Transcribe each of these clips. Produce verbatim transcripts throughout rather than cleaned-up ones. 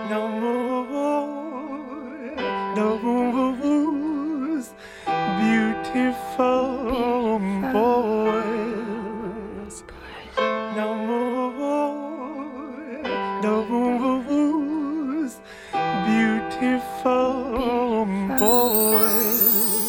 No more, no more, beautiful boys. No more, no more, beautiful boys.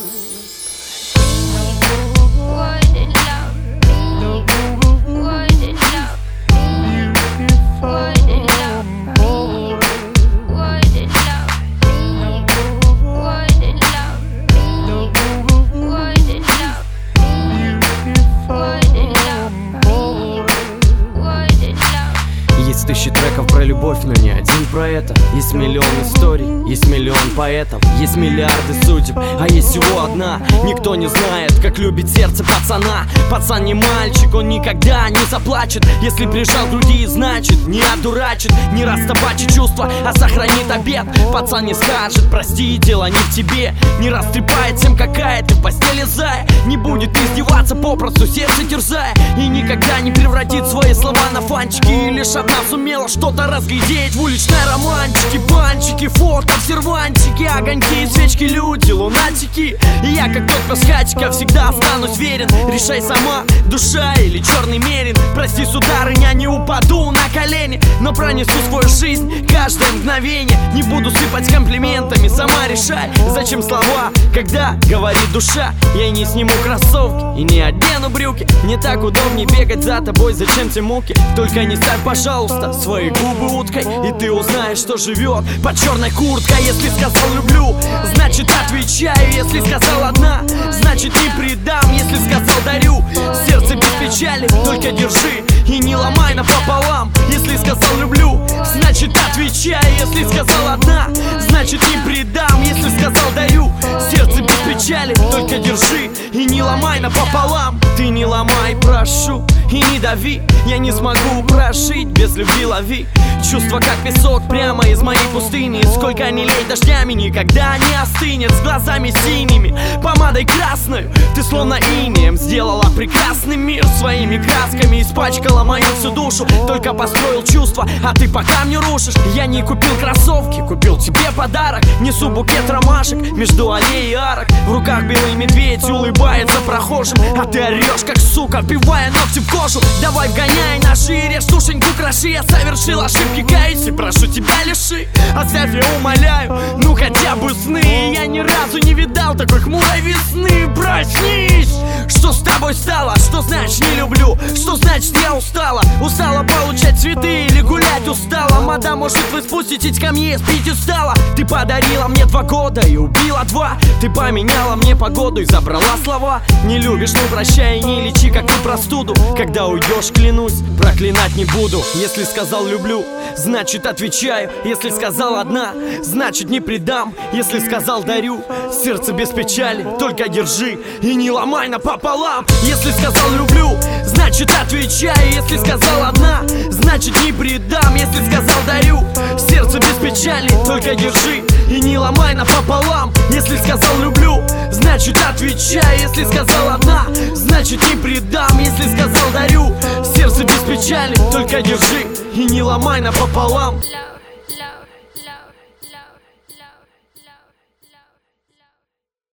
Есть тысячи треков про любовь, но не один про это. Есть миллион историй, есть миллион поэтов, есть миллиарды судеб, а есть всего одна. Никто не знает, как любит сердце пацана. Пацан не мальчик, он никогда не заплачет. Если прижал к груди, значит не одурачит, не растопачит чувства, а сохранит обет. Пацан не скажет, прости, дело не в тебе, не растрепает всем, какая ты в постели зая. Не будет издеваться, попросту сердце терзая, и никогда не превратит свои слова на фанчики. И лишь одна сумела что-то разглядеть в уличной романтике. Банчики, фото, сервантики, огоньки, свечки, люди, лунатики. И я, как тот пес хатика, всегда останусь верен. Решай сама, душа или черный мерин. Прости, сударыня, не упаду на колени, но пронесу свою жизнь каждое мгновение. Не буду сыпать комплиментами, сама решай, зачем слова, когда говорит душа. Я не сниму кроссовки и не одену брюки. Не так удобнее бегать за тобой, зачем те муки? Только не ставь, пожалуйста, свои губы уткой, и ты узнаешь, что живет под черной курткой. Если сказал люблю, значит отвечаю. Если сказал одна, значит не предам. Если сказал дарю, сердце без печали, только держи и не ломай напополам. Если сказал люблю, значит отвечаю. Если сказал одна, значит не предам. Если сказал дарю, сердце без печали, только держи и не ломай напополам. Ты не ломай, прошу, и не дави. Я не смогу прожить без любви, лови. Чувства как песок прямо из моей пустыни. Сколько ни лей дождями, никогда не остынет. С глазами синими, помадой красной, ты словно инеем сделала прекрасный мир. Своими красками испачкала мою всю душу. Только построил чувства, а ты по камню рушишь. Я не купил кроссовки, купил тебе подарок. Несу букет ромашек между аллей и арок. В руках белый медведь улыбается прохожим, а ты орешь как сука, вбивая ногти в кожу. Давай вгоняй ножи, режь душеньку, кроши. Я совершил ошибки, каюсь и прошу тебя лиши. Оставь, я умоляю, ну хотя бы сны. Я ни разу не видал такой хмурой весны. Проснись! Что с тобой стало? Что значит не люблю? Что значит я устала? Устала получать цветы или гулять устала? Мадам, может вы спуститесь ко мне, спить устала? Ты подарила мне два года и убила два. Ты поменяла мне погоду и забрала слова. Не любишь, ну прощай и не лечи как ты простуду. Когда уйдешь, клянусь, проклинать не буду. Если сказал люблю, значит отвечаю. Если сказал одна, значит не предам. Если сказал дарю, сердце без печали, только держи и не ломай напополам. Если сказал люблю, значит отвечаю. Если сказал одна, значит не предам. Если сказал дарю, сердце без печали, только держи и не ломай напополам. Если сказал люблю, значит отвечаю. Если сказал одна, значит не предам. Если сказал дарю, сердце без печали, только держи и не ломай напополам.